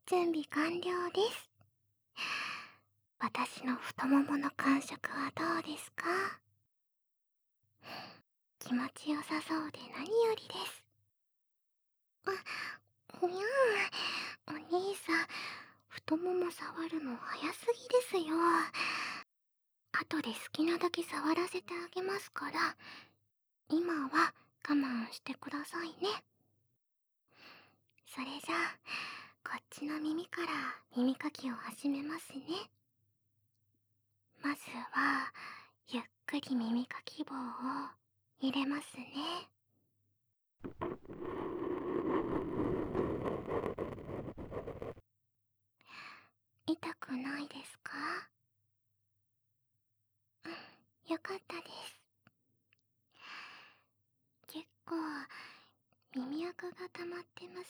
準備完了です。私の太ももの感触はどうですか？気持ちよさそうで何よりです。にゃー、お兄さん、太もも触るの早すぎですよ。後で好きなだけ触らせてあげますから、今は我慢してくださいね。それじゃあ、こっちの耳から耳かきを始めますね。まずは、ゆっくり耳かき棒を入れますね。痛くないですか？よかったです。結構、耳垢が溜まってま